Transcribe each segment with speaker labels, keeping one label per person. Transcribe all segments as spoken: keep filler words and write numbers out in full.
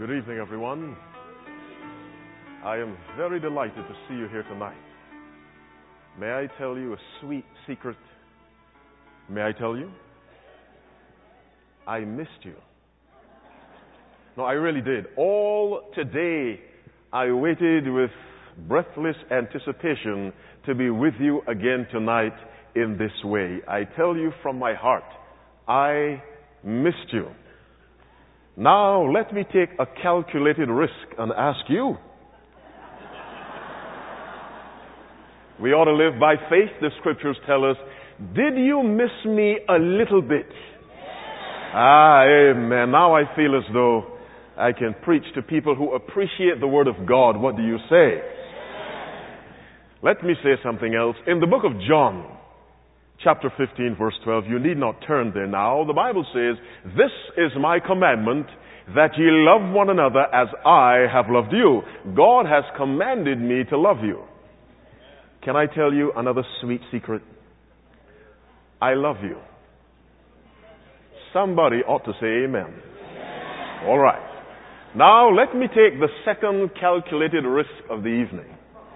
Speaker 1: Good evening, everyone. I am very delighted to see you here tonight. May I tell you a sweet secret? May I tell you? I missed you. No, I really did. All today, I waited with breathless anticipation to be with you again tonight in this way. I tell you from my heart, I missed you. Now, let me take a calculated risk and ask you. We ought to live by faith. The scriptures tell us, did you miss me a little bit? Ah, amen. Now I feel as though I can preach to people who appreciate the Word of God. What do you say? Let me say something else. In the book of John, chapter fifteen, verse twelve, you need not turn there now. The Bible says, this is my commandment, that ye love one another as I have loved you. God has commanded me to love you. Can I tell you another sweet secret? I love you. Somebody ought to say amen. All right. Now let me take the second calculated risk of the evening.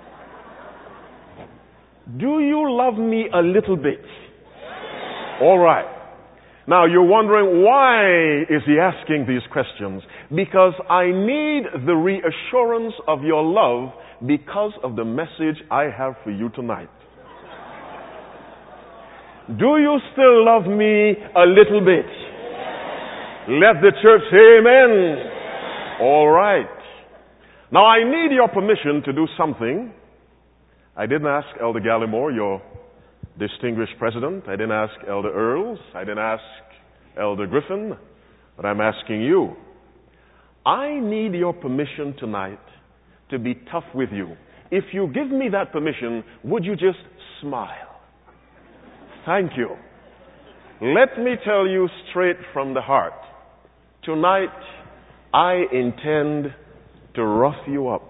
Speaker 1: Do you love me a little bit? All right. Now you're wondering, why is he asking these questions? Because I need the reassurance of your love because of the message I have for you tonight. Do you still love me a little bit? Let the church say amen. All right. Now I need your permission to do something. I didn't ask Elder Gallimore, your distinguished president. I didn't ask Elder Earls. I didn't ask Elder Griffin. But I'm asking you. I need your permission tonight to be tough with you. If you give me that permission, would you just smile? Thank you. Let me tell you straight from the heart. Tonight, I intend to rough you up.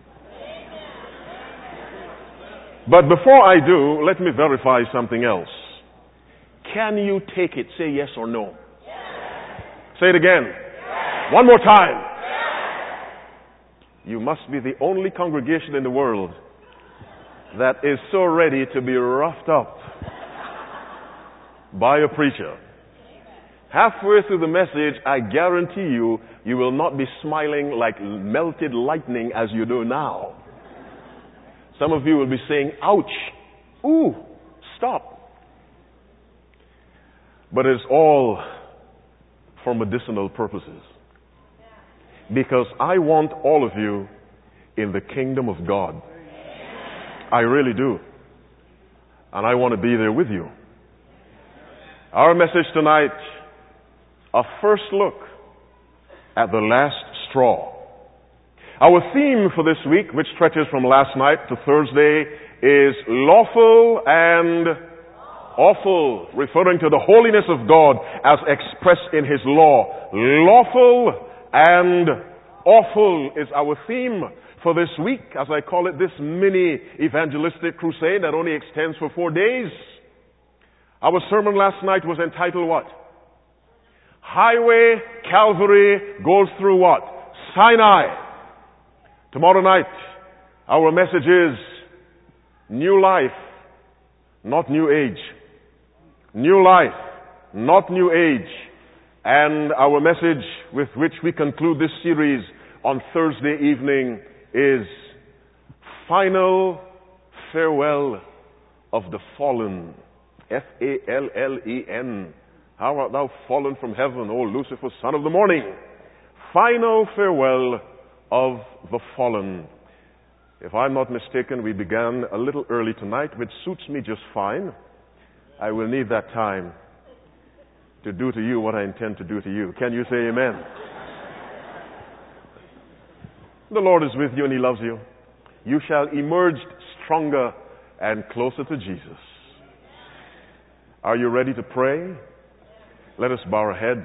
Speaker 1: But before I do, let me verify something else. Can you take it? Say yes or no. Yes. Say it again. Yes. One more time. Yes. You must be the only congregation in the world that is so ready to be roughed up by a preacher. Halfway through the message, I guarantee you, you will not be smiling like melted lightning as you do now. Some of you will be saying, ouch, ooh, stop. But it's all for medicinal purposes. Because I want all of you in the kingdom of God. I really do. And I want to be there with you. Our message tonight, a first look at the last straw. Our theme for this week, which stretches from last night to Thursday, is lawful and awful, referring to the holiness of God as expressed in His law. Lawful and awful is our theme for this week, as I call it, this mini evangelistic crusade that only extends for four days. Our sermon last night was entitled what? Highway Calvary goes through what? Sinai. Tomorrow night, our message is new life, not new age. New life, not new age. And our message with which we conclude this series on Thursday evening is final farewell of the fallen. F A L L E N. How art thou fallen from heaven, O Lucifer, son of the morning? Final farewell of the fallen. If I'm not mistaken, we began a little early tonight, which suits me just fine. I will need that time to do to you what I intend to do to you. Can you say amen? The Lord is with you and He loves you. You shall emerge stronger and closer to Jesus. Are you ready to pray? Let us bow our heads.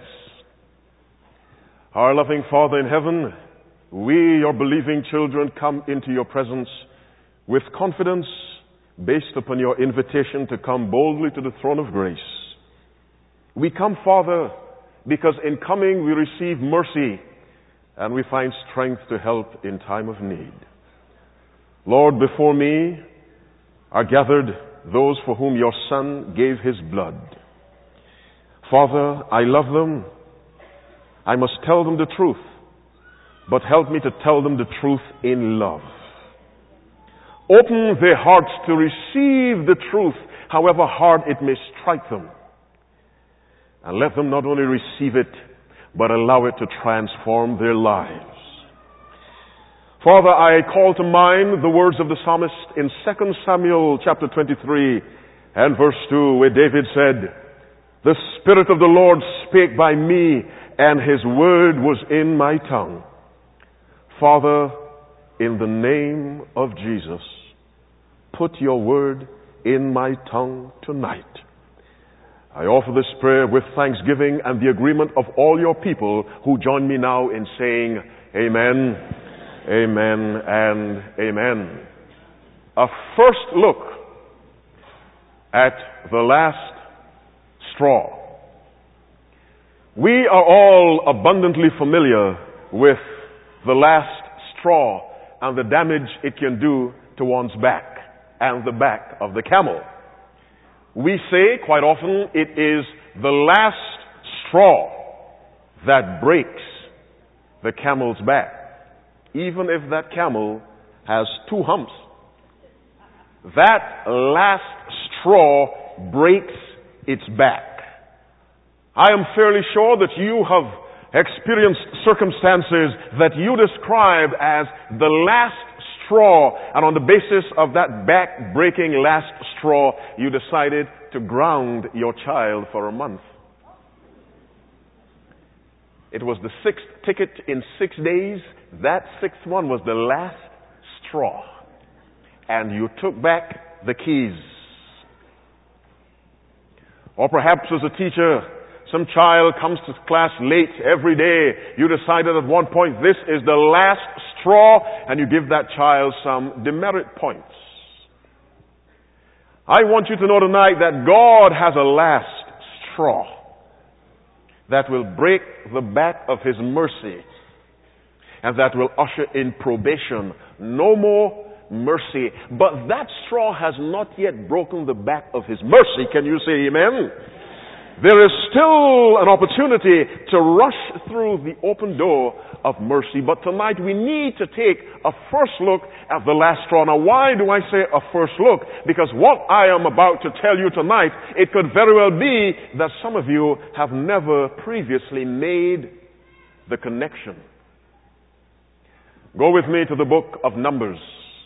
Speaker 1: Our loving Father in heaven, we, your believing children, come into your presence with confidence based upon your invitation to come boldly to the throne of grace. We come, Father, because in coming we receive mercy and we find strength to help in time of need. Lord, before me are gathered those for whom your Son gave his blood. Father, I love them. I must tell them the truth, but help me to tell them the truth in love. Open their hearts to receive the truth, however hard it may strike them. And let them not only receive it, but allow it to transform their lives. Father, I call to mind the words of the psalmist in Second Samuel chapter twenty-three and verse two, where David said, "The Spirit of the Lord spake by me, and his word was in my tongue." Father, in the name of Jesus, put your word in my tongue tonight. I offer this prayer with thanksgiving and the agreement of all your people who join me now in saying amen, amen, and amen. A first look at the last straw. We are all abundantly familiar with the last straw and the damage it can do to one's back and the back of the camel. We say quite often it is the last straw that breaks the camel's back, even if that camel has two humps. That last straw breaks its back. I am fairly sure that you have experienced circumstances that you describe as the last straw, and on the basis of that back-breaking last straw, you decided to ground your child for a month. It was the sixth ticket in six days. That sixth one was the last straw. And you took back the keys. Or perhaps as a teacher, some child comes to class late every day. You decided at one point this is the last straw, and you give that child some demerit points. I want you to know tonight that God has a last straw that will break the back of his mercy and that will usher in probation. No more mercy. But that straw has not yet broken the back of his mercy. Can you say amen? There is still an opportunity to rush through the open door of mercy. But tonight we need to take a first look at the last straw. Now, why do I say a first look? Because what I am about to tell you tonight, it could very well be that some of you have never previously made the connection. Go with me to the book of Numbers.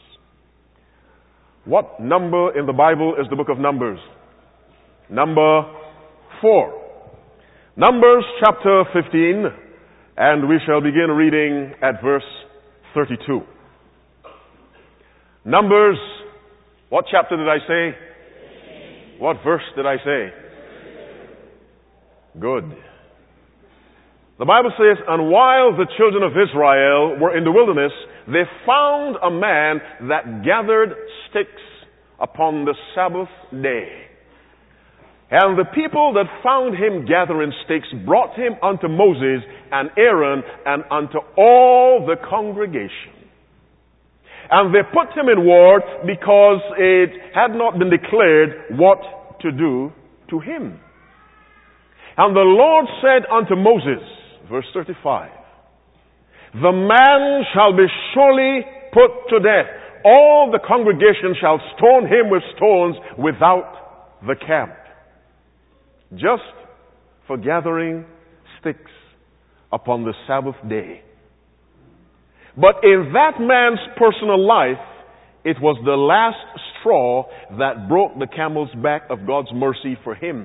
Speaker 1: What number in the Bible is the book of Numbers? Number four. Numbers chapter fifteen, and we shall begin reading at verse thirty-two. Numbers, what chapter did I say? What verse did I say? Good. The Bible says, "And while the children of Israel were in the wilderness, they found a man that gathered sticks upon the Sabbath day. And the people that found him gathering sticks brought him unto Moses and Aaron and unto all the congregation. And they put him in ward because it had not been declared what to do to him. And the Lord said unto Moses," verse thirty-five, "The man shall be surely put to death. All the congregation shall stone him with stones without the camp, just for gathering sticks upon the Sabbath day." But in that man's personal life, it was the last straw that broke the camel's back of God's mercy for him.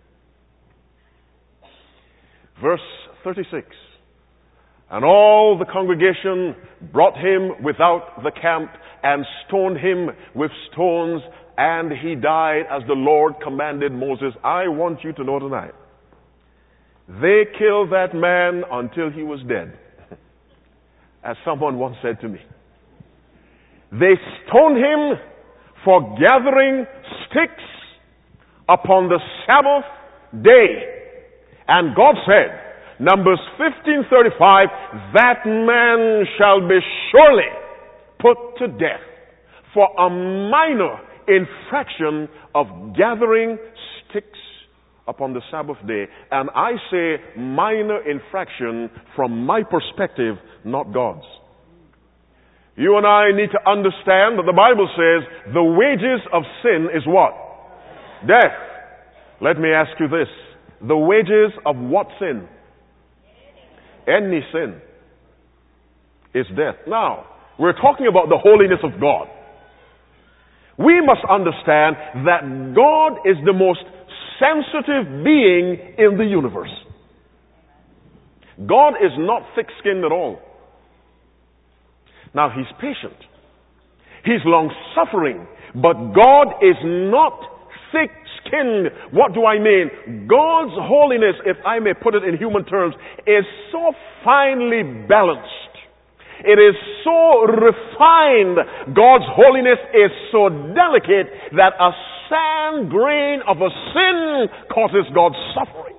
Speaker 1: Verse thirty-six, "And all the congregation brought him without the camp and stoned him with stones, and he died as the Lord commanded Moses." I want you to know tonight, they killed that man until he was dead. As someone once said to me, they stoned him for gathering sticks upon the Sabbath day. And God said, Numbers fifteen thirty-five, that man shall be surely put to death for a minor infraction of gathering sticks upon the Sabbath day. And I say minor infraction from my perspective, not God's. You and I need to understand that the Bible says the wages of sin is what? Death. Let me ask you this. The wages of what sin? Any sin is death. Now, we're talking about the holiness of God. We must understand that God is the most sensitive being in the universe. God is not thick-skinned at all. Now, He's patient. He's long-suffering. But God is not thick-skinned. What do I mean? God's holiness, if I may put it in human terms, is so finely balanced. It is so refined. God's holiness is so delicate that a sand grain of a sin causes God's suffering.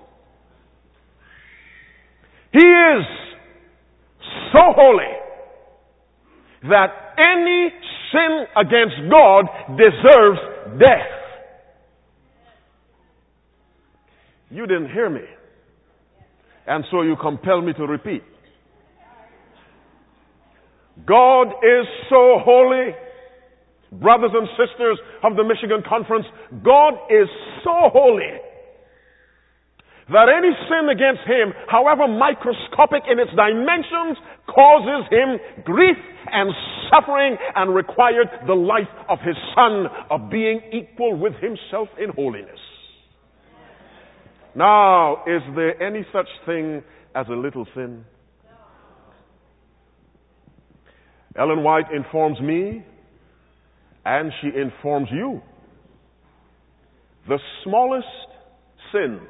Speaker 1: He is so holy that any sin against God deserves death. You didn't hear me, and so you compel me to repeat. God is so holy. Brothers and sisters of the Michigan Conference, God is so holy that any sin against Him, however microscopic in its dimensions, causes Him grief and suffering and required the life of His Son, of being equal with Himself in holiness. Now, is there any such thing as a little sin? Ellen White informs me, and she informs you. The smallest sin,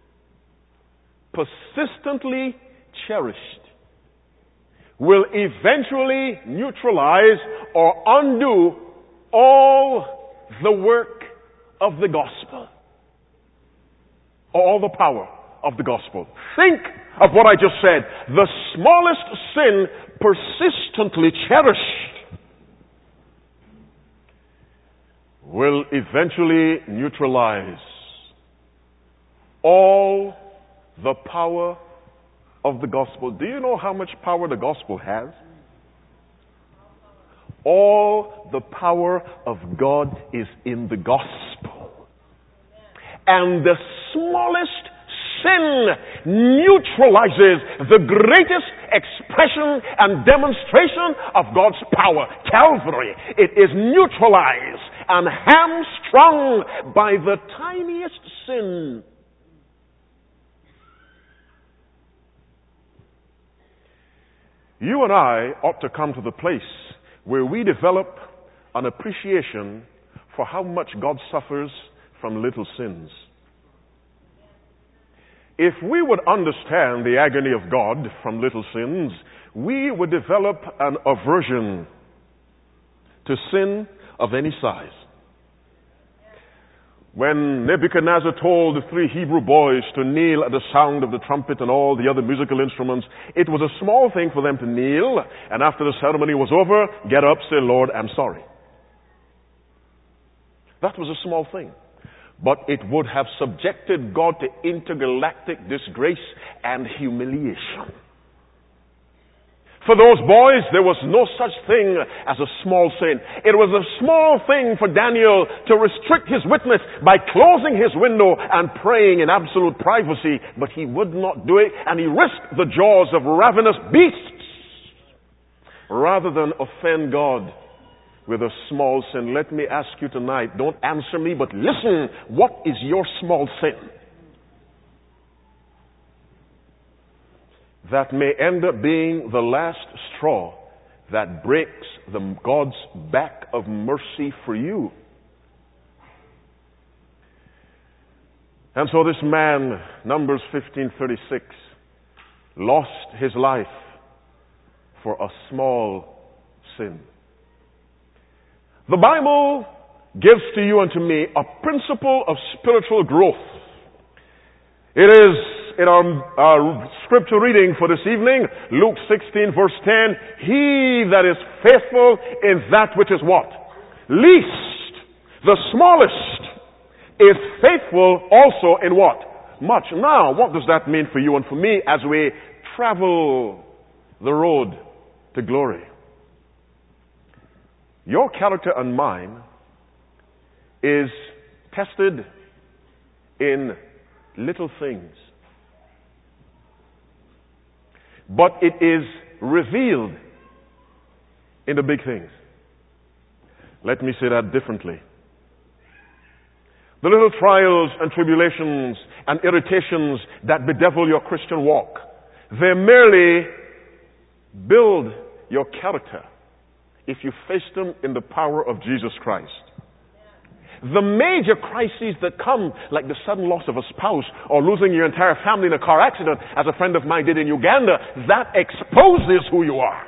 Speaker 1: persistently cherished, will eventually neutralize or undo all the work of the gospel, all the power of the gospel. Think of what I just said. The smallest sin, persistently cherished, will eventually neutralize all the power of the gospel. Do you know how much power the gospel has? All the power of God is in the gospel. And the smallest sin neutralizes the greatest expression and demonstration of God's power. Calvary. It is neutralized and hamstrung by the tiniest sin. You and I ought to come to the place where we develop an appreciation for how much God suffers from little sins. If we would understand the agony of God from little sins, we would develop an aversion to sin of any size. When Nebuchadnezzar told the three Hebrew boys to kneel at the sound of the trumpet and all the other musical instruments, it was a small thing for them to kneel, and after the ceremony was over, get up, say, Lord, I'm sorry. That was a small thing. But it would have subjected God to intergalactic disgrace and humiliation. For those boys, there was no such thing as a small sin. It was a small thing for Daniel to restrict his witness by closing his window and praying in absolute privacy, but he would not do it, and he risked the jaws of ravenous beasts rather than offend God with a small sin. Let me ask you tonight, don't answer me, but listen, what is your small sin that may end up being the last straw that breaks the God's back of mercy for you? And so this man, Numbers fifteen thirty-six, lost his life for a small sin. The Bible gives to you and to me a principle of spiritual growth. It is in our, our scripture reading for this evening, Luke sixteen verse ten, he that is faithful in that which is what? Least, the smallest, is faithful also in what? Much. Now, what does that mean for you and for me as we travel the road to glory? Your character and mine is tested in little things, but it is revealed in the big things. Let me say that differently. The little trials and tribulations and irritations that bedevil your Christian walk, they merely build your character if you face them in the power of Jesus Christ. The major crises that come, like the sudden loss of a spouse or losing your entire family in a car accident, as a friend of mine did in Uganda, that exposes who you are.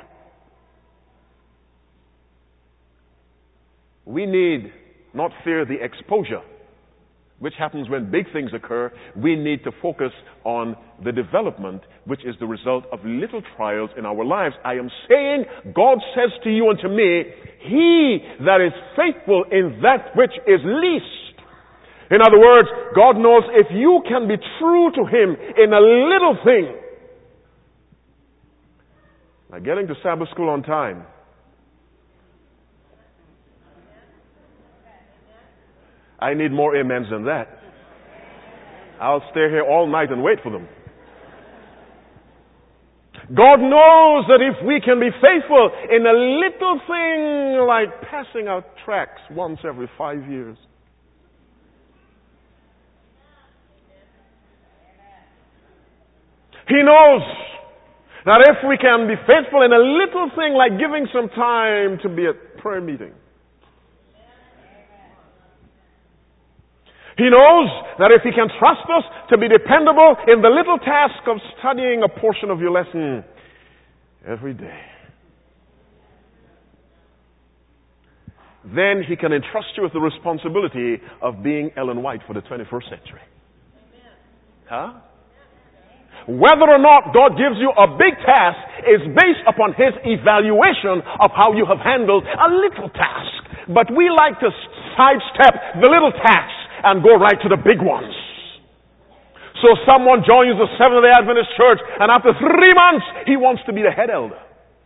Speaker 1: We need not fear the exposure, which happens when big things occur. We need to focus on the development, which is the result of little trials in our lives. I am saying, God says to you and to me, he that is faithful in that which is least. In other words, God knows if you can be true to him in a little thing. Now, getting to Sabbath school on time. I need more amens than that. I'll stay here all night and wait for them. God knows that if we can be faithful in a little thing like passing out tracts once every five years. He knows that if we can be faithful in a little thing like giving some time to be at prayer meeting. He knows that if he can trust us to be dependable in the little task of studying a portion of your lesson every day, then he can entrust you with the responsibility of being Ellen White for the twenty-first century. Huh? Whether or not God gives you a big task is based upon his evaluation of how you have handled a little task. But we like to sidestep the little tasks and go right to the big ones. So someone joins the Seventh-day Adventist Church, and after three months, he wants to be the head elder.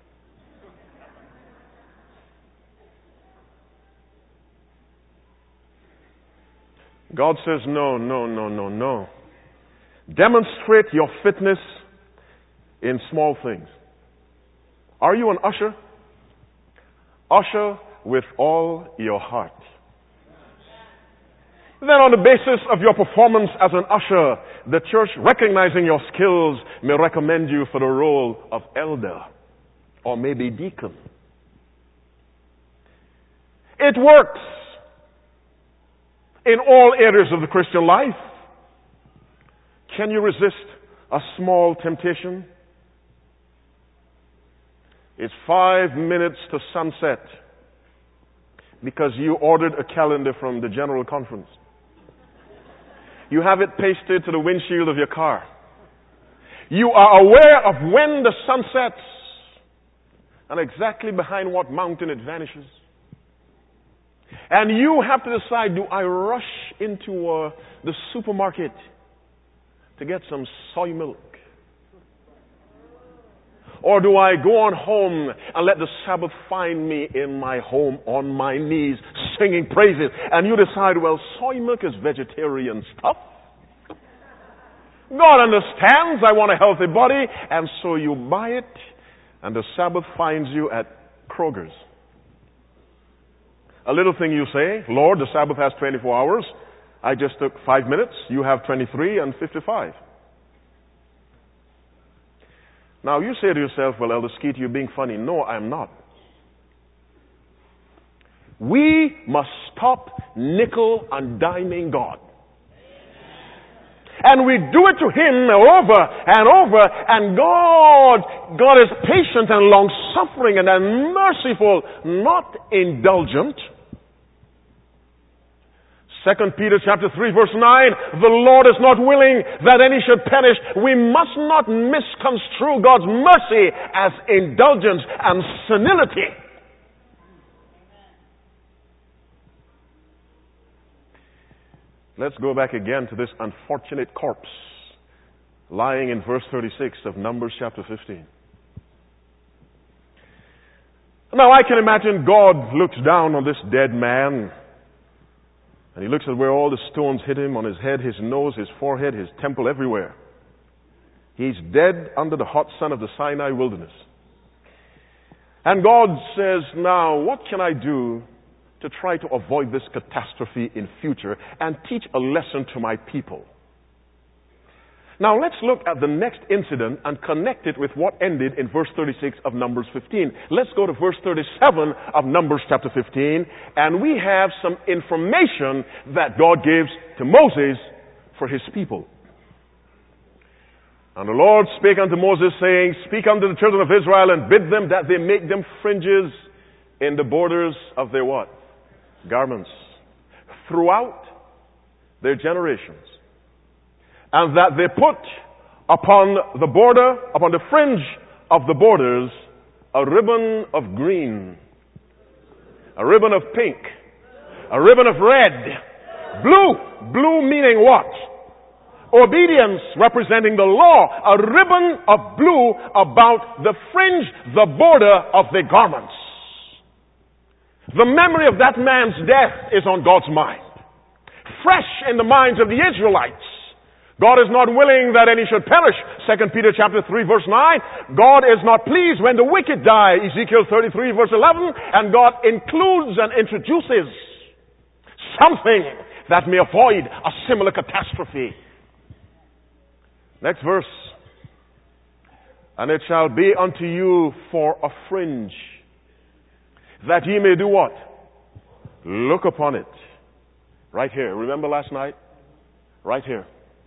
Speaker 1: God says, no, no, no, no, no. Demonstrate your fitness in small things. Are you an usher? Usher with all your heart. Then on the basis of your performance as an usher, the church, recognizing your skills, may recommend you for the role of elder or maybe deacon. It works in all areas of the Christian life. Can you resist a small temptation? It's five minutes to sunset because you ordered a calendar from the General Conference. You have it pasted to the windshield of your car. You are aware of when the sun sets and exactly behind what mountain it vanishes. And you have to decide, do I rush into uh, the supermarket to get some soy milk? Or do I go on home and let the Sabbath find me in my home on my knees singing praises? And you decide, well, soy milk is vegetarian stuff. God understands I want a healthy body, and so you buy it, and the Sabbath finds you at Kroger's. A little thing you say, Lord, the Sabbath has twenty-four hours. I just took five minutes. You have twenty-three and fifty-five. Now, you say to yourself, well, Elder Skeet, you're being funny. No, I'm not. We must stop nickel and diming God. And we do it to him over and over, and God, God is patient and long-suffering and, and merciful, not indulgent. Second Peter chapter three verse nine, the Lord is not willing that any should perish. We must not misconstrue God's mercy as indulgence and senility. Let's go back again to this unfortunate corpse lying in verse thirty-six of Numbers chapter fifteen. Now I can imagine God looks down on this dead man, and he looks at where all the stones hit him, on his head, his nose, his forehead, his temple, everywhere. He's dead under the hot sun of the Sinai wilderness. And God says, now what can I do to try to avoid this catastrophe in future and teach a lesson to my people? Now let's look at the next incident and connect it with what ended in verse thirty-six of Numbers fifteen. Let's go to verse thirty-seven of Numbers chapter fifteen, and we have some information that God gives to Moses for his people. And the Lord spake unto Moses, saying, speak unto the children of Israel, and bid them that they make them fringes in the borders of their what? Garments. Throughout their generations. And that they put upon the border, upon the fringe of the borders, a ribbon of green, a ribbon of pink, a ribbon of red, blue. Blue meaning what? Obedience, representing the law. A ribbon of blue about the fringe, the border of their garments. The memory of that man's death is on God's mind. Fresh in the minds of the Israelites. God is not willing that any should perish. Second Peter chapter three verse nine. God is not pleased when the wicked die. Ezekiel thirty-three verse eleven. And God includes and introduces something that may avoid a similar catastrophe. Next verse. And it shall be unto you for a fringe, that ye may do what? Look upon it. Right here. Remember last night? Right here.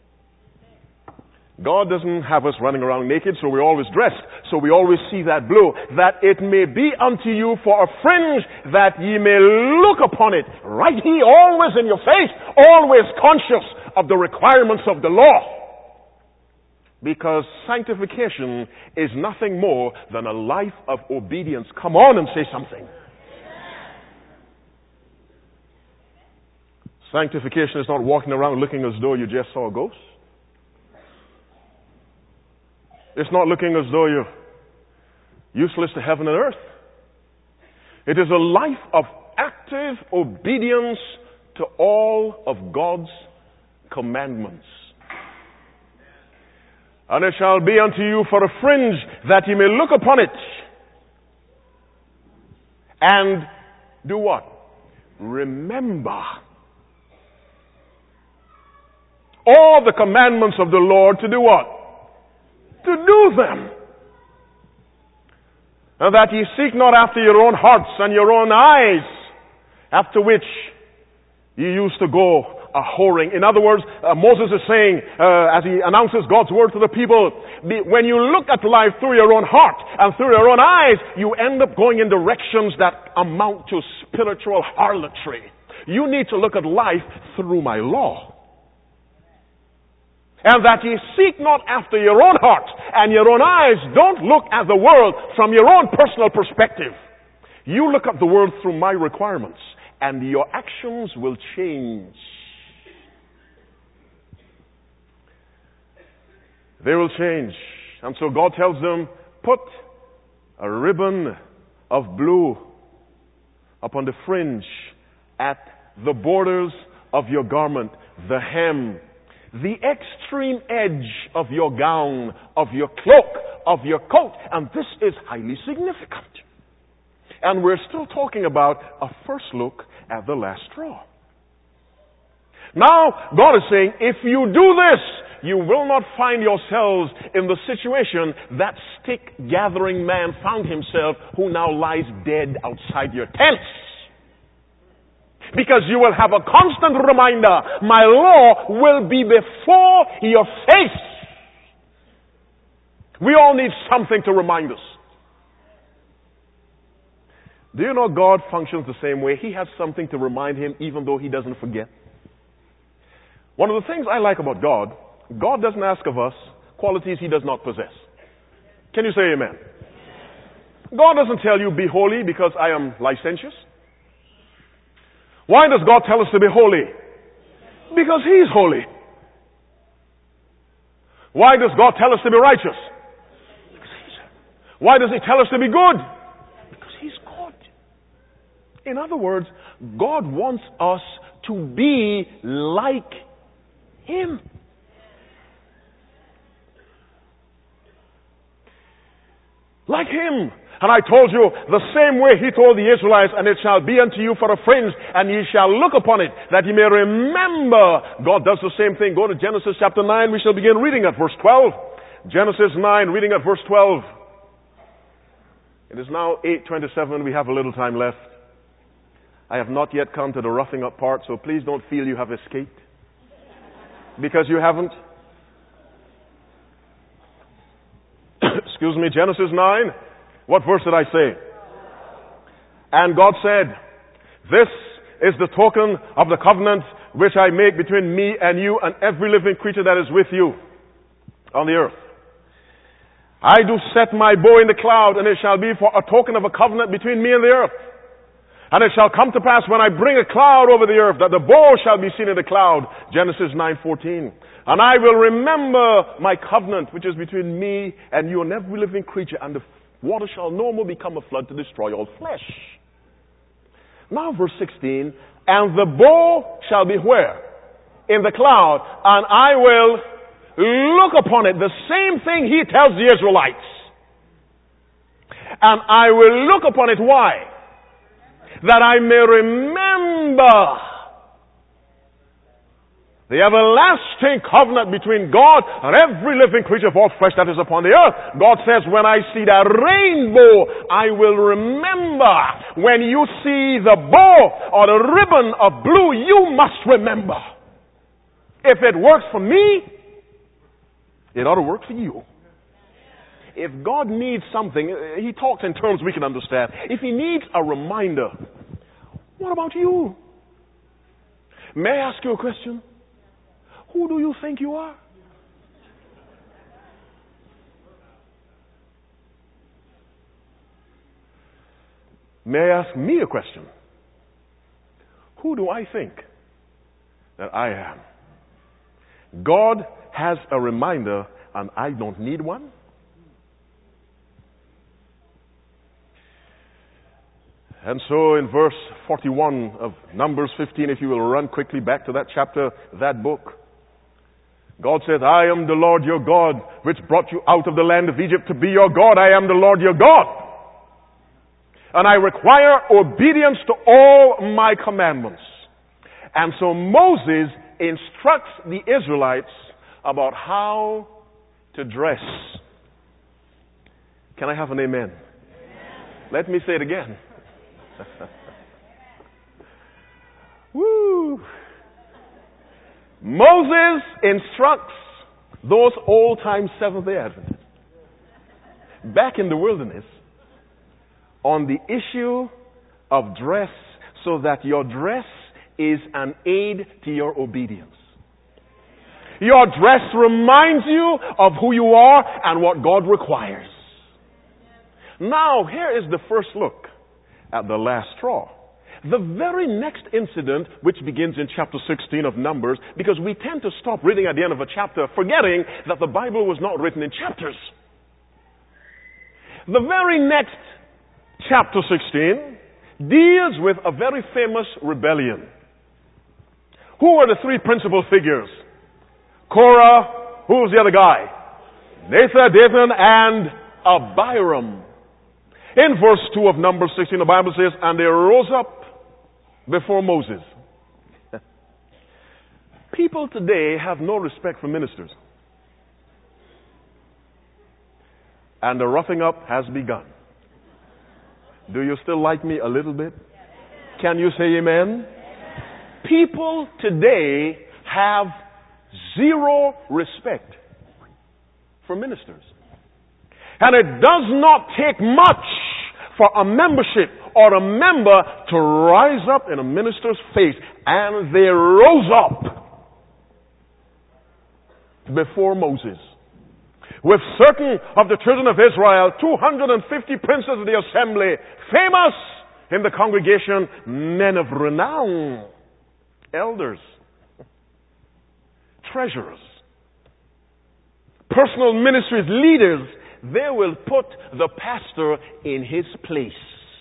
Speaker 1: God doesn't have us running around naked, so we're always dressed. So we always see that blue. That it may be unto you for a fringe, that ye may look upon it. Right here, always in your face, always conscious of the requirements of the law. Because sanctification is nothing more than a life of obedience. Come on and say something. Sanctification is not walking around looking as though you just saw a ghost. It's not looking as though you're useless to heaven and earth. It is a life of active obedience to all of God's commandments. And it shall be unto you for a fringe, that ye may look upon it. And do what? Remember all the commandments of the Lord, to do what? To do them. And that ye seek not after your own hearts and your own eyes, after which ye used to go a whoring. In other words, uh, Moses is saying, uh, as he announces God's word to the people, be, when you look at life through your own heart and through your own eyes, you end up going in directions that amount to spiritual harlotry. You need to look at life through my law. And that ye seek not after your own heart and your own eyes. Don't look at the world from your own personal perspective. You look at the world through my requirements, and your actions will change. They will change. And so God tells them, put a ribbon of blue upon the fringe at the borders of your garment, the hem, the extreme edge of your gown, of your cloak, of your coat. And this is highly significant. And we're still talking about a first look at the last straw. Now, God is saying, if you do this, you will not find yourselves in the situation that stick-gathering man found himself, who now lies dead outside your tents. Because you will have a constant reminder, my law will be before your face. We all need something to remind us. Do you know God functions the same way? He has something to remind him even though he doesn't forget. One of the things I like about God, God doesn't ask of us qualities He does not possess. Can you say amen? God doesn't tell you, be holy because I am licentious. Why does God tell us to be holy? Because He's holy. Why does God tell us to be righteous? Because He's. Why does He tell us to be good? Because He's good. In other words, God wants us to be like Him. Like Him. And I told you, the same way He told the Israelites, and it shall be unto you for a fringe, and ye shall look upon it, that ye may remember. God does the same thing. Go to Genesis chapter nine. We shall begin reading at verse twelve. Genesis nine, reading at verse twelve. It is now eight twenty-seven. We have a little time left. I have not yet come to the roughing up part, so please don't feel you have escaped. Because you haven't. Excuse me, Genesis nine. What verse did I say? And God said, this is the token of the covenant which I make between me and you and every living creature that is with you on the earth. I do set my bow in the cloud, and it shall be for a token of a covenant between me and the earth. And it shall come to pass when I bring a cloud over the earth, that the bow shall be seen in the cloud. Genesis nine fourteen. And I will remember my covenant, which is between me and you and every living creature, and the water shall no more become a flood to destroy all flesh. Now verse sixteen. And the bow shall be where? In the cloud. And I will look upon it. The same thing He tells the Israelites. And I will look upon it. Why? That I may remember the everlasting covenant between God and every living creature of all flesh that is upon the earth. God says, when I see that rainbow, I will remember. When you see the bow or the ribbon of blue, you must remember. If it works for me, it ought to work for you. If God needs something, He talks in terms we can understand. If He needs a reminder, what about you? May I ask you a question? Who do you think you are? May I ask me a question? Who do I think that I am? God has a reminder, and I don't need one. And so in verse forty-one of Numbers fifteen, if you will run quickly back to that chapter, that book, God said, I am the Lord your God, which brought you out of the land of Egypt to be your God. I am the Lord your God. And I require obedience to all my commandments. And so Moses instructs the Israelites about how to dress. Can I have an amen? Amen. Let me say it again. Woo! Moses instructs those old-time Seventh-day Adventists back in the wilderness on the issue of dress, so that your dress is an aid to your obedience. Your dress reminds you of who you are and what God requires. Now, here is the first look at the last straw. The very next incident, which begins in chapter sixteen of Numbers, because we tend to stop reading at the end of a chapter, forgetting that the Bible was not written in chapters. The very next chapter sixteen deals with a very famous rebellion. Who were the three principal figures? Korah, who was the other guy? Nathan, Dathan, and Abiram. In verse two of Numbers sixteen, the Bible says, and they rose up before Moses. People today have no respect for ministers. And the roughing up has begun. Do you still like me a little bit? Can you say amen? People today have zero respect for ministers. And it does not take much for a membership or a member to rise up in a minister's face. And they rose up. before Moses, with certain of the children of Israel, two hundred fifty princes of the assembly, famous in the congregation, men of renown, elders, treasurers, personal ministries, leaders. They will put the pastor in his place.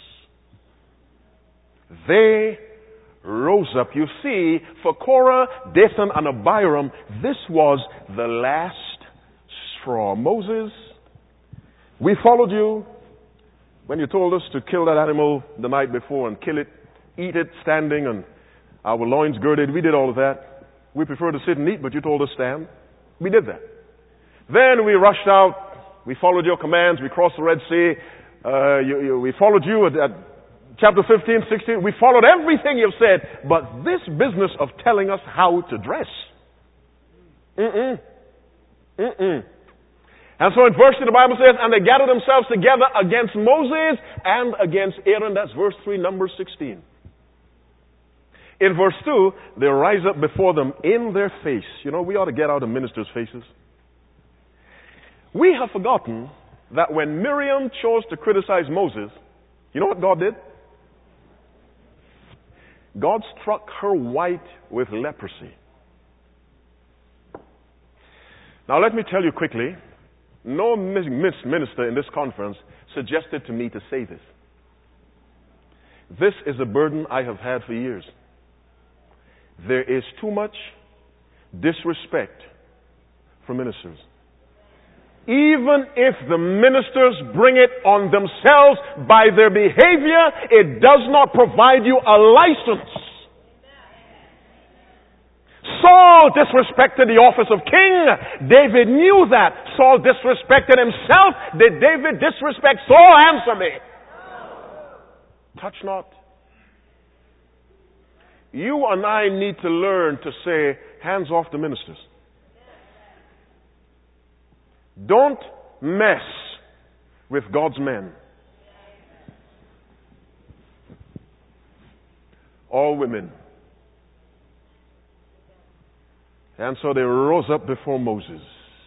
Speaker 1: They rose up. You see, for Korah, Dathan, and Abiram, this was the last straw. Moses, we followed you when you told us to kill that animal the night before and kill it, eat it standing, and our loins girded. We did all of that. We prefer to sit and eat, but you told us stand. We did that. Then we rushed out. We followed your commands. We crossed the Red Sea. Uh, you, you, we followed you at, at chapter fifteen, sixteen. We followed everything you've said. But this business of telling us how to dress. Mm-mm. Mm-mm. And so in verse two, the Bible says, and they gathered themselves together against Moses and against Aaron. That's verse three, Numbers sixteen. In verse two, they rise up before them in their face. You know, we ought to get out of ministers' faces. We have forgotten that when Miriam chose to criticize Moses, you know what God did? God struck her white with leprosy. Now let me tell you quickly, no minister in this conference suggested to me to say this. This is a burden I have had for years. There is too much disrespect for ministers. Even if the ministers bring it on themselves by their behavior, it does not provide you a license. Saul disrespected the office of king. David knew that. Saul disrespected himself. Did David disrespect Saul? Answer me. Touch not. You and I need to learn to say, hands off the ministers. Don't mess with God's men. All women. And so they rose up before Moses.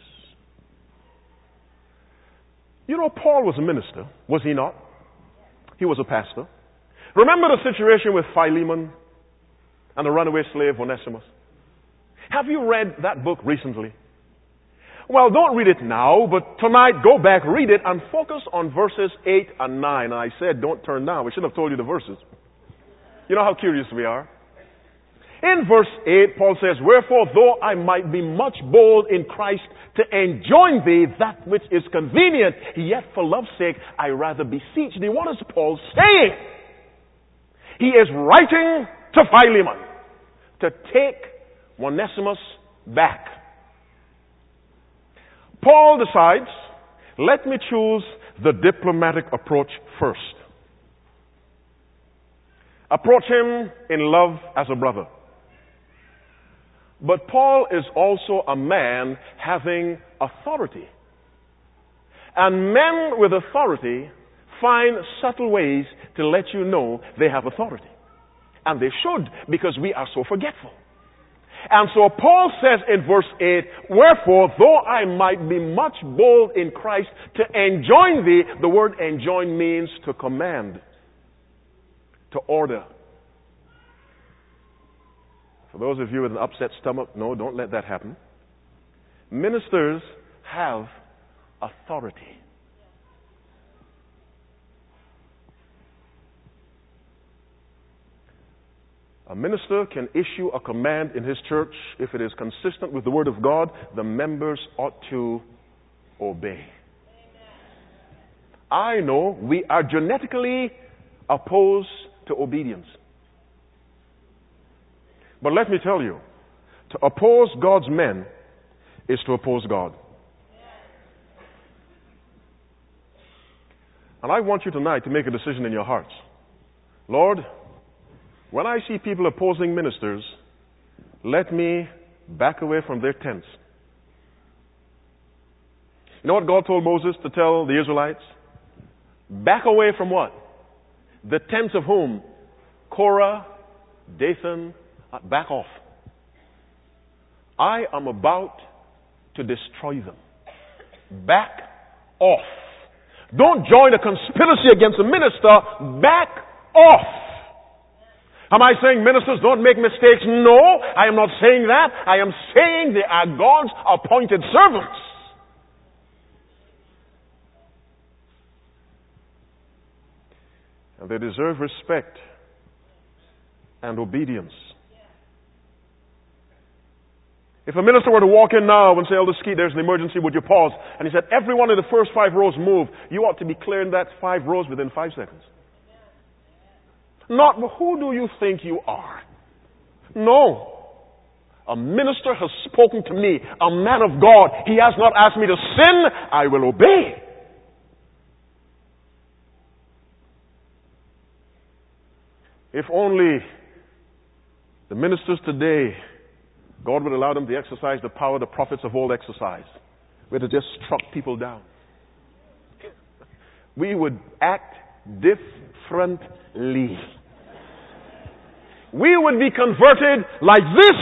Speaker 1: You know, Paul was a minister, was he not? He was a pastor. Remember the situation with Philemon and the runaway slave Onesimus? Have you read that book recently? Well, don't read it now, but tonight go back, read it, and focus on verses eight and nine. And I said, don't turn down. We should have told you the verses. You know how curious we are? In verse eight, Paul says, wherefore, though I might be much bold in Christ to enjoin thee that which is convenient, yet for love's sake I rather beseech thee. What is Paul saying? He is writing to Philemon to take Onesimus back. Paul decides, let me choose the diplomatic approach first. Approach him in love as a brother. But Paul is also a man having authority. And men with authority find subtle ways to let you know they have authority. And they should, because we are so forgetful. And so Paul says in verse eight, wherefore, though I might be much bold in Christ to enjoin thee, the word enjoin means to command, to order. For those of you with an upset stomach, no, don't let that happen. Ministers have authority. A minister can issue a command in his church. If it is consistent with the Word of God, the members ought to obey. Amen. I know we are genetically opposed to obedience. But let me tell you, to oppose God's men is to oppose God. And I want you tonight to make a decision in your hearts. Lord, when I see people opposing ministers, let me back away from their tents. You know what God told Moses to tell the Israelites? Back away from what? The tents of whom? Korah, Dathan, back off. I am about to destroy them. Back off. Don't join a conspiracy against a minister. Back off. Am I saying ministers don't make mistakes? No, I am not saying that. I am saying they are God's appointed servants. And they deserve respect and obedience. If a minister were to walk in now and say, Elder Skeet, there's an emergency, would you pause? And he said, everyone in the first five rows move. You ought to be clearing that five rows within five seconds. Not, who do you think you are? No. A minister has spoken to me, a man of God. He has not asked me to sin. I will obey. If only the ministers today, God would allow them to exercise the power the prophets of old exercised, where they just struck people down. We would act differently. We would be converted like this.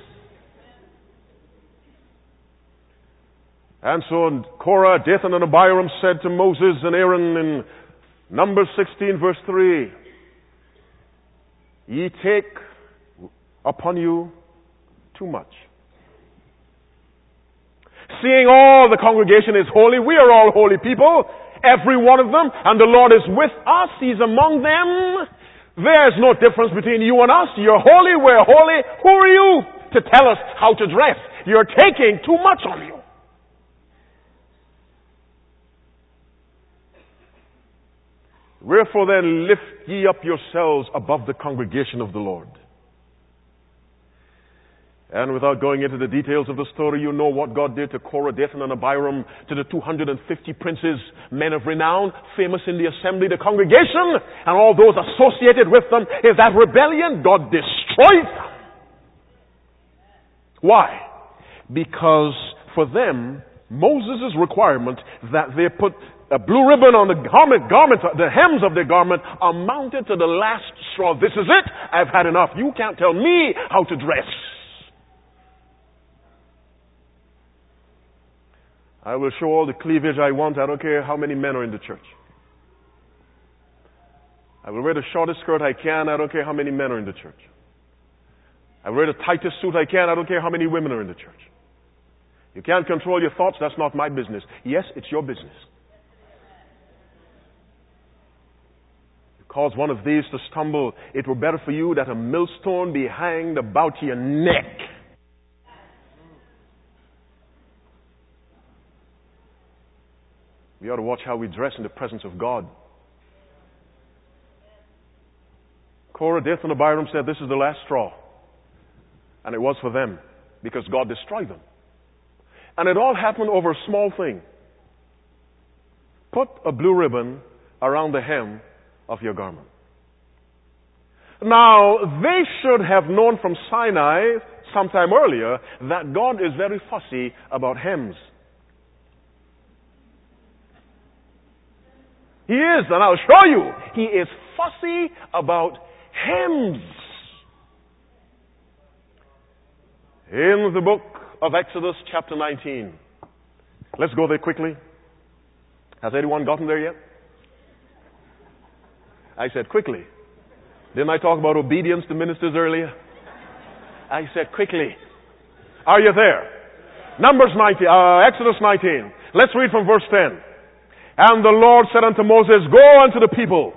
Speaker 1: And so Korah, Dathan, and Abiram said to Moses and Aaron in Numbers sixteen, verse three, ye take upon you too much. Seeing all the congregation is holy, we are all holy people, every one of them, and the Lord is with us, He's among them. There's no difference between you and us. You're holy, we're holy. Who are you to tell us how to dress? You're taking too much on you. Wherefore then lift ye up yourselves above the congregation of the Lord. And without going into the details of the story, you know what God did to Korah, Dathan, and Abiram, to the two hundred fifty princes, men of renown, famous in the assembly, the congregation, and all those associated with them. In that rebellion, God destroyed them. Why? Because for them, Moses' requirement that they put a blue ribbon on the garment, garment, the hems of their garment, amounted to the last straw. This is it. I've had enough. You can't tell me how to dress. I will show all the cleavage I want. I don't care how many men are in the church. I will wear the shortest skirt I can. I don't care how many men are in the church. I will wear the tightest suit I can. I don't care how many women are in the church. You can't control your thoughts. That's not my business. Yes, it's your business. You cause one of these to stumble. It were better for you that a millstone be hanged about your neck. We ought to watch how we dress in the presence of God. Korah, Dathan, and Abiram said this is the last straw. And it was for them because God destroyed them. And it all happened over a small thing. Put a blue ribbon around the hem of your garment. Now, they should have known from Sinai sometime earlier that God is very fussy about hems. He is, and I'll show you. He is fussy about hems. In the book of Exodus, chapter nineteen. Let's go there quickly. Has anyone gotten there yet? I said quickly. Didn't I talk about obedience to ministers earlier? I said quickly. Are you there? Numbers nineteen, uh, Exodus nineteen. Let's read from verse ten. And the Lord said unto Moses, go unto the people,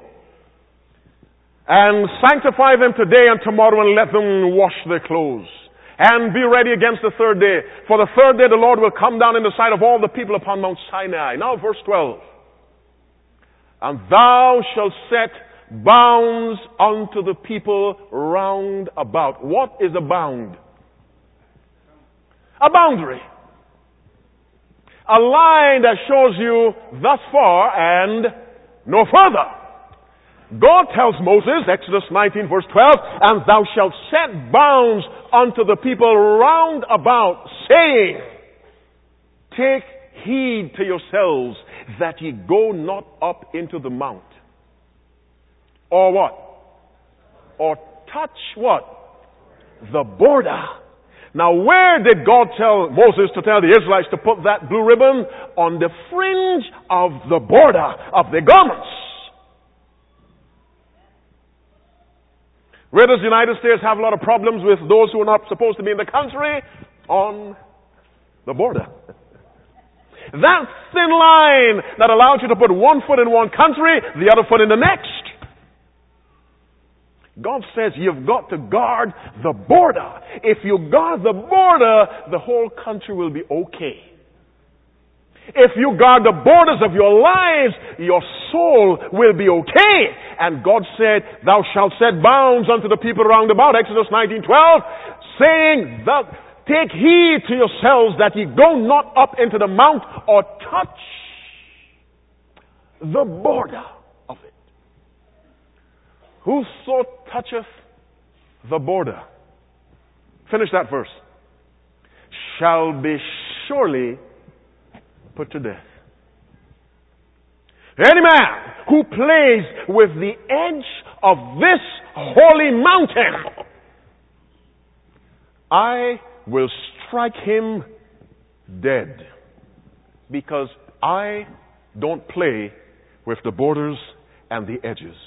Speaker 1: and sanctify them today and tomorrow, and let them wash their clothes, and be ready against the third day. For the third day the Lord will come down in the sight of all the people upon Mount Sinai. Now verse twelve. And thou shalt set bounds unto the people round about. What is a bound? A boundary. A line that shows you thus far and no further. God tells Moses, Exodus nineteen verse twelve, and thou shalt set bounds unto the people round about, saying, take heed to yourselves that ye go not up into the mount. Or what? Or touch what? The border. Now, where did God tell Moses to tell the Israelites to put that blue ribbon? On the fringe of the border of their garments. Where does the United States have a lot of problems with those who are not supposed to be in the country? On the border. That thin line that allows you to put one foot in one country, the other foot in the next. God says you've got to guard the border. If you guard the border, the whole country will be okay. If you guard the borders of your lives, your soul will be okay. And God said, thou shalt set bounds unto the people round about, Exodus nineteen twelve, saying that take heed to yourselves that ye go not up into the mount or touch the border of it. Whoso toucheth the border, finish that verse, shall be surely put to death. Any man who plays with the edge of this holy mountain, I will strike him dead, because I don't play with the borders and the edges.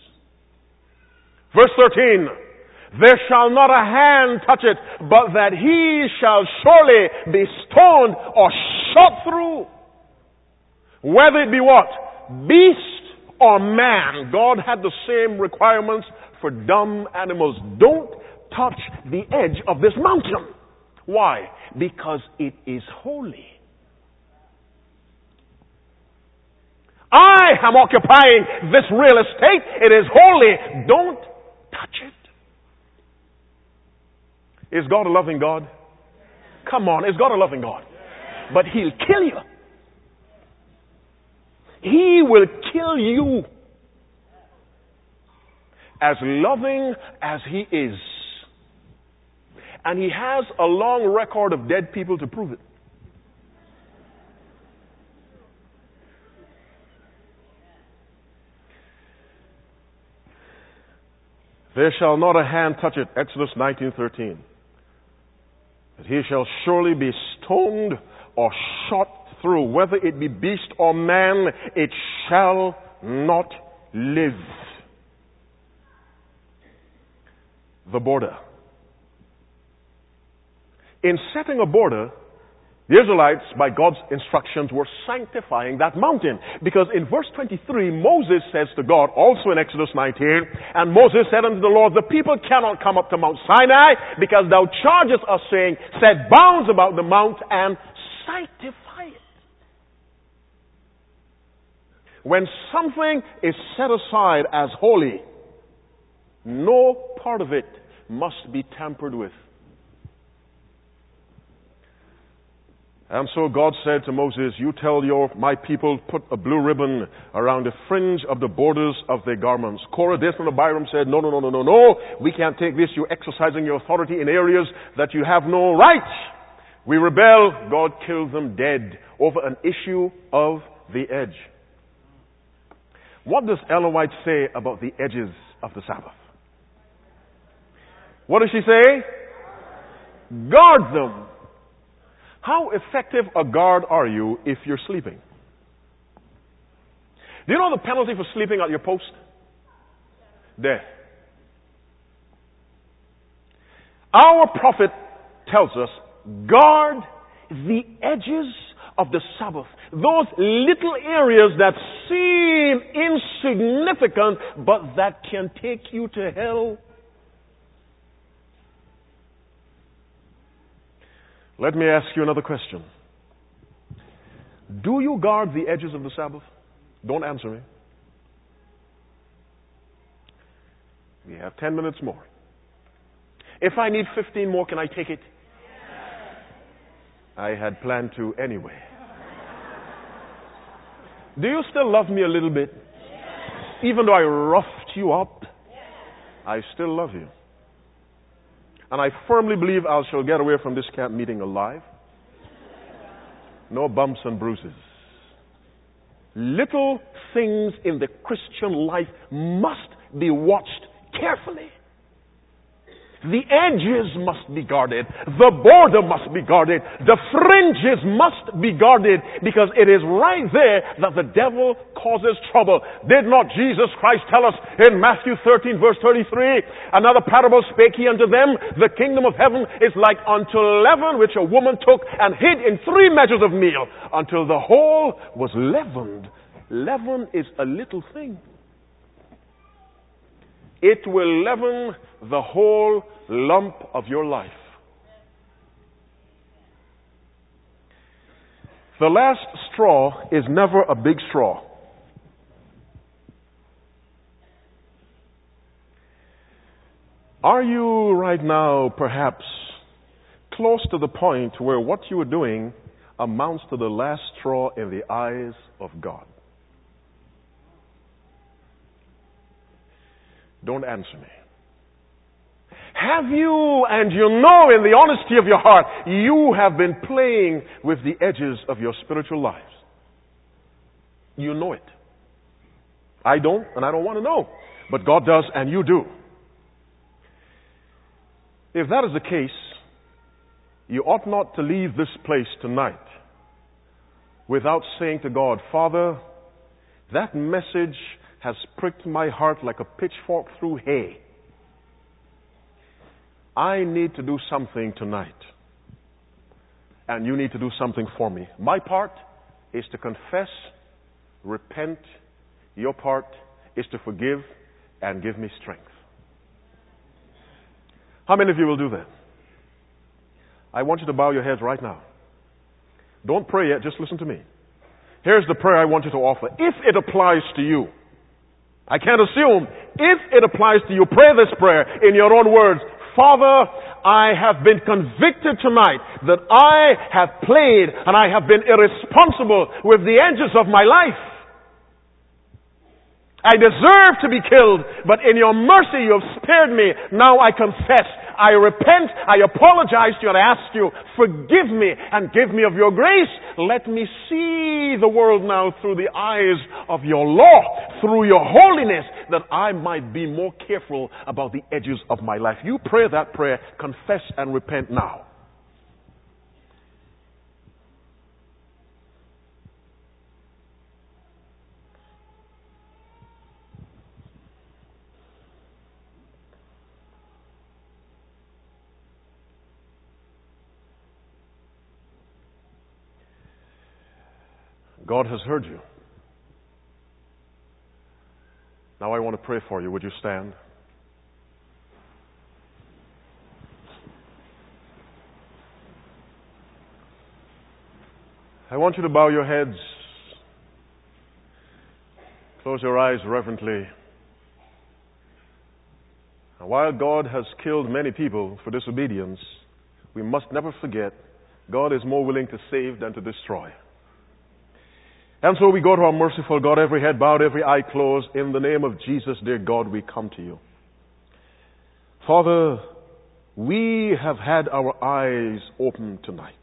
Speaker 1: Verse thirteen, there shall not a hand touch it, but that he shall surely be stoned or shot through. Whether it be what? Beast or man. God had the same requirements for dumb animals. Don't touch the edge of this mountain. Why? Because it is holy. I am occupying this real estate. It is holy. Don't touch it. Is God a loving God? Come on, is God a loving God? But He'll kill you. He will kill you. As loving as He is. And He has a long record of dead people to prove it. There shall not a hand touch it, Exodus nineteen thirteen. But he shall surely be stoned or shot through. Whether it be beast or man, it shall not live. The border. In setting a border, the Israelites, by God's instructions, were sanctifying that mountain. Because in verse twenty-three, Moses says to God, also in Exodus nineteen, and Moses said unto the Lord, the people cannot come up to Mount Sinai, because thou chargest us, saying, set bounds about the mount and sanctify it. When something is set aside as holy, no part of it must be tampered with. And so God said to Moses, you tell your my people, put a blue ribbon around the fringe of the borders of their garments. Korah, Dathan, and Abiram said, no, no, no, no, no, no. We can't take this. You're exercising your authority in areas that you have no right. We rebel. God killed them dead over an issue of the edge. What does Ellen White say about the edges of the Sabbath? What does she say? Guard them. How effective a guard are you if you're sleeping? Do you know the penalty for sleeping at your post? Death. Our prophet tells us, guard the edges of the Sabbath. Those little areas that seem insignificant, but that can take you to hell. Let me ask you another question. Do you guard the edges of the Sabbath? Don't answer me. We have ten minutes more. If I need fifteen more, can I take it? I had planned to anyway. Do you still love me a little bit? Even though I roughed you up, I still love you. And I firmly believe I shall get away from this camp meeting alive. No bumps and bruises. Little things in the Christian life must be watched carefully. The edges must be guarded. The border must be guarded. The fringes must be guarded, because it is right there that the devil causes trouble. Did not Jesus Christ tell us in Matthew thirteen verse thirty-three, another parable spake he unto them, the kingdom of heaven is like unto leaven which a woman took and hid in three measures of meal until the whole was leavened. Leaven is a little thing. It will leaven the whole lump of your life. The last straw is never a big straw. Are you right now perhaps close to the point where what you are doing amounts to the last straw in the eyes of God? Don't answer me. Have you, and you know in the honesty of your heart, you have been playing with the edges of your spiritual lives? You know it. I don't, and I don't want to know. But God does, and you do. If that is the case, you ought not to leave this place tonight without saying to God, Father, that message has pricked my heart like a pitchfork through hay. I need to do something tonight. And you need to do something for me. My part is to confess, repent. Your part is to forgive and give me strength. How many of you will do that? I want you to bow your heads right now. Don't pray yet, just listen to me. Here's the prayer I want you to offer. If it applies to you, I can't assume. If it applies to you, pray this prayer in your own words. Father, I have been convicted tonight that I have played and I have been irresponsible with the edges of my life. I deserve to be killed, but in your mercy you have spared me. Now I confess, I repent, I apologize to you and I ask you, forgive me and give me of your grace. Let me see the world now through the eyes of your law, through your holiness, that I might be more careful about the edges of my life. You pray that prayer, confess and repent now. God has heard you. Now I want to pray for you. Would you stand? I want you to bow your heads. Close your eyes reverently. And while God has killed many people for disobedience, we must never forget God is more willing to save than to destroy. And so we go to our merciful God, every head bowed, every eye closed. In the name of Jesus, dear God, we come to you. Father, we have had our eyes opened tonight.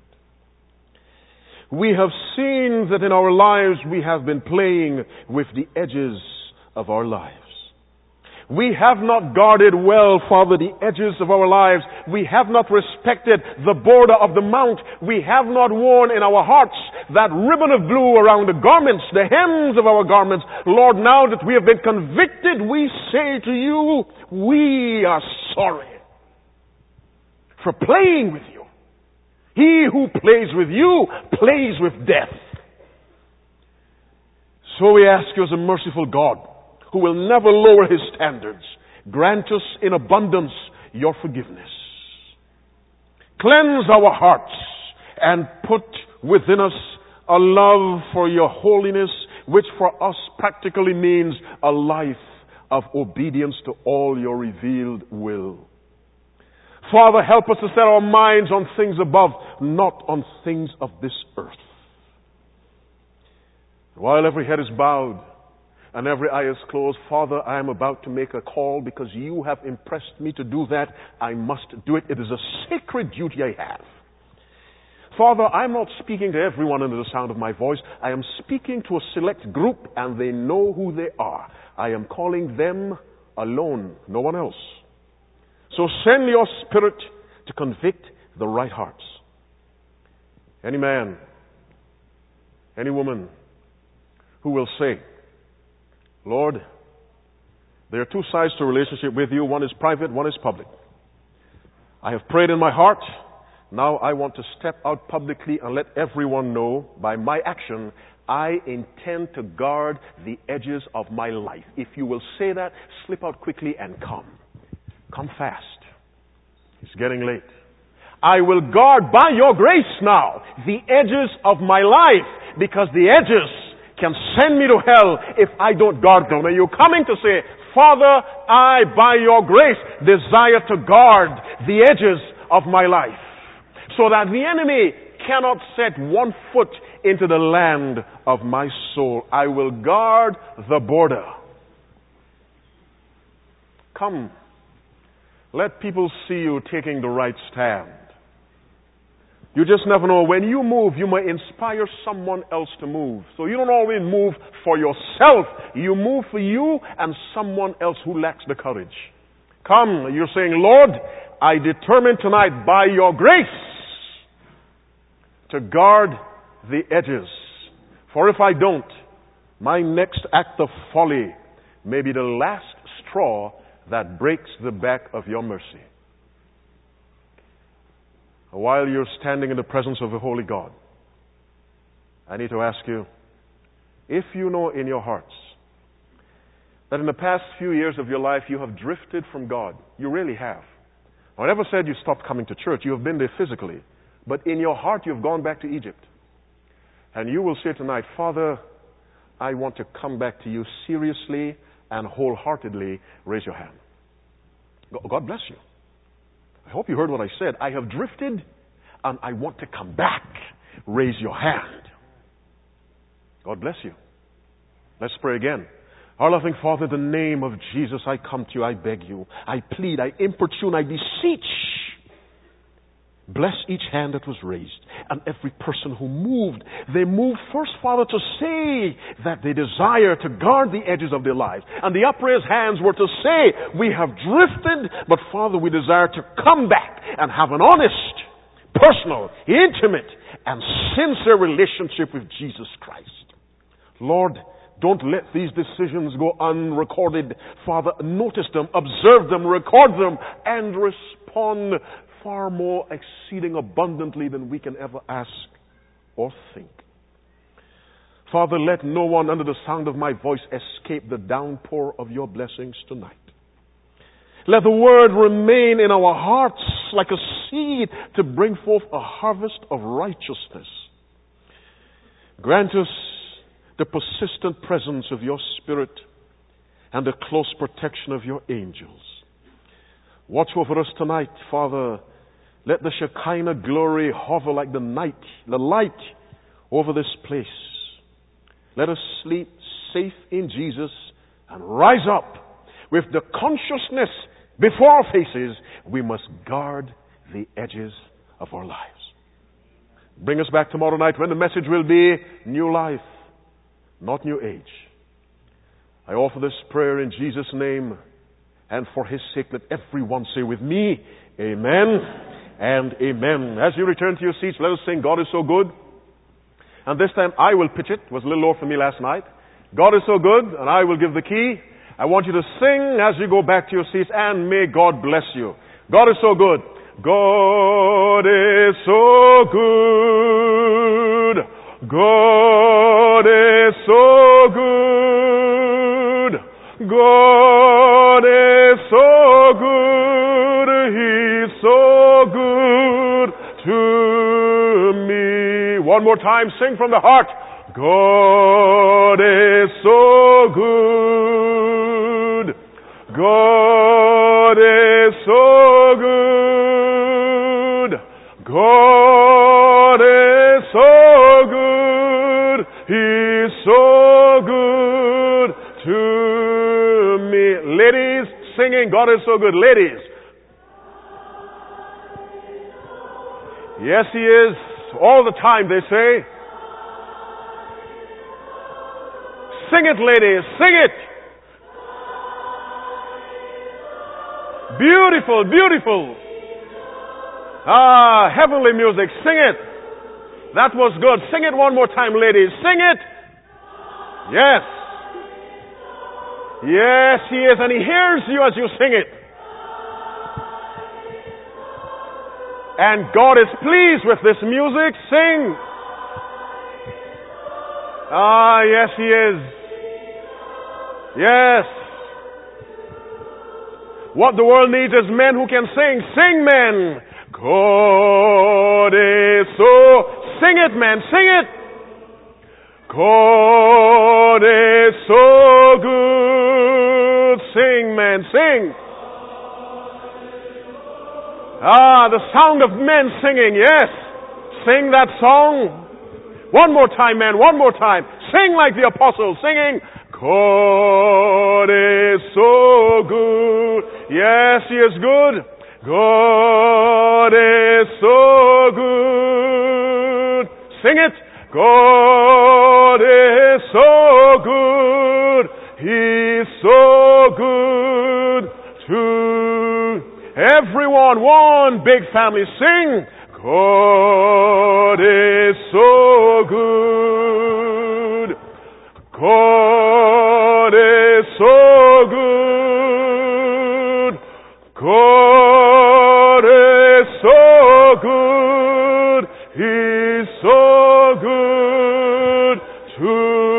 Speaker 1: We have seen that in our lives we have been playing with the edges of our lives. We have not guarded well, Father, the edges of our lives. We have not respected the border of the mount. We have not worn in our hearts that ribbon of blue around the garments, the hems of our garments. Lord, now that we have been convicted, we say to you, we are sorry for playing with you. He who plays with you plays with death. So we ask you as a merciful God, who will never lower his standards, grant us in abundance your forgiveness. Cleanse our hearts and put within us a love for your holiness, which for us practically means a life of obedience to all your revealed will. Father, help us to set our minds on things above, not on things of this earth. While every head is bowed and every eye is closed, Father, I am about to make a call because you have impressed me to do that. I must do it. It is a sacred duty I have. Father, I'm not speaking to everyone under the sound of my voice. I am speaking to a select group, and they know who they are. I am calling them alone, no one else. So send your Spirit to convict the right hearts. Any man, any woman who will say, Lord, there are two sides to a relationship with you. One is private, one is public. I have prayed in my heart. Now I want to step out publicly and let everyone know by my action, I intend to guard the edges of my life. If you will say that, slip out quickly and come. Come fast. It's getting late. I will guard by your grace now the edges of my life, because the edges can send me to hell if I don't guard them. And you're coming to say, Father, I, by your grace, desire to guard the edges of my life, so that the enemy cannot set one foot into the land of my soul. I will guard the border. Come, let people see you taking the right stand. You just never know. When you move, you may inspire someone else to move. So you don't always move for yourself. You move for you and someone else who lacks the courage. Come, you're saying, Lord, I determine tonight by your grace to guard the edges. For if I don't, my next act of folly may be the last straw that breaks the back of your mercy. While you're standing in the presence of the Holy God, I need to ask you, if you know in your hearts that in the past few years of your life you have drifted from God, you really have. I never said you stopped coming to church. You have been there physically. But in your heart you've gone back to Egypt. And you will say tonight, Father, I want to come back to you seriously and wholeheartedly. Raise your hand. God bless you. I hope you heard what I said. I have drifted and I want to come back. Raise your hand. God bless you. Let's pray again. Our loving Father, in the name of Jesus, I come to you. I beg you. I plead. I importune. I beseech. Bless each hand that was raised and every person who moved. They moved first, Father, to say that they desire to guard the edges of their lives. And the upraised hands were to say, we have drifted, but Father, we desire to come back and have an honest, personal, intimate, and sincere relationship with Jesus Christ. Lord, don't let these decisions go unrecorded. Father, notice them, observe them, record them, and respond far more exceeding abundantly than we can ever ask or think. Father, let no one under the sound of my voice escape the downpour of your blessings tonight. Let the word remain in our hearts like a seed to bring forth a harvest of righteousness. Grant us the persistent presence of your Spirit and the close protection of your angels. Watch over us tonight, Father. Let the Shekinah glory hover like the night, the light over this place. Let us sleep safe in Jesus and rise up with the consciousness before our faces. We must guard the edges of our lives. Bring us back tomorrow night when the message will be new life, not new age. I offer this prayer in Jesus' name. And for His sake, let everyone say with me, amen and amen. As you return to your seats, let us sing, God is so good. And this time I will pitch it. It was a little low for me last night. God is so good, and I will give the key. I want you to sing as you go back to your seats, and may God bless you. God is so good. God is so good. God is so good. God is so good, He's so good to me. One more time, sing from the heart. God is so good. God is so good. God is so good. He's so good to me. Ladies, singing, God is so good. Ladies. Yes, He is. All the time they say. Sing it, ladies. Sing it. Beautiful, beautiful. Ah, heavenly music. Sing it. That was good. Sing it one more time, ladies. Sing it. Yes. Yes, He is, and He hears you as you sing it. And God is pleased with this music. Sing. Ah, yes, He is. Yes. What the world needs is men who can sing. Sing, men. God is so. Sing it, men. Sing it. God is so good. Sing, men. Sing. Ah, the sound of men singing. Yes. Sing that song. One more time, men. One more time. Sing like the apostles. Singing. God is so good. Yes, He is good. God is so good. Sing it. God is so good. He's so good to everyone. One big family. Sing. God is so good. God is so good. God is so good. He's so good to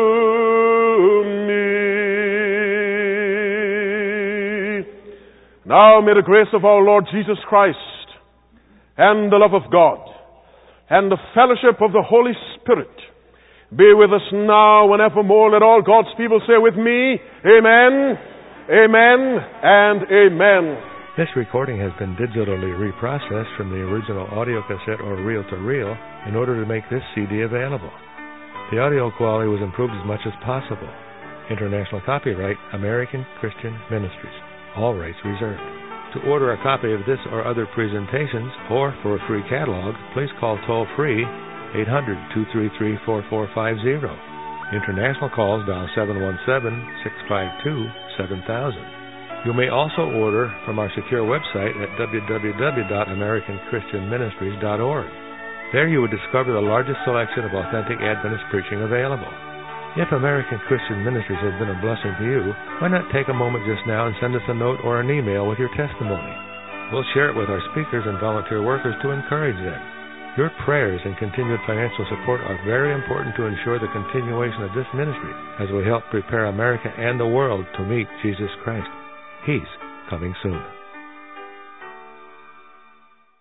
Speaker 1: me. Now may the grace of our Lord Jesus Christ and the love of God and the fellowship of the Holy Spirit be with us now and evermore. Let all God's people say with me, Amen, Amen, and Amen.
Speaker 2: This recording has been digitally reprocessed from the original audio cassette or reel-to-reel in order to make this C D available. The audio quality was improved as much as possible. International copyright, American Christian Ministries. All rights reserved. To order a copy of this or other presentations, or for a free catalog, please call toll-free eight hundred, two three three, four four five zero. International calls dial seven one seven, six five two, seven thousand. You may also order from our secure website at w w w dot american christian ministries dot org. There you will discover the largest selection of authentic Adventist preaching available. If American Christian Ministries has been a blessing to you, why not take a moment just now and send us a note or an email with your testimony? We'll share it with our speakers and volunteer workers to encourage them. Your prayers and continued financial support are very important to ensure the continuation of this ministry as we help prepare America and the world to meet Jesus Christ. He's coming soon.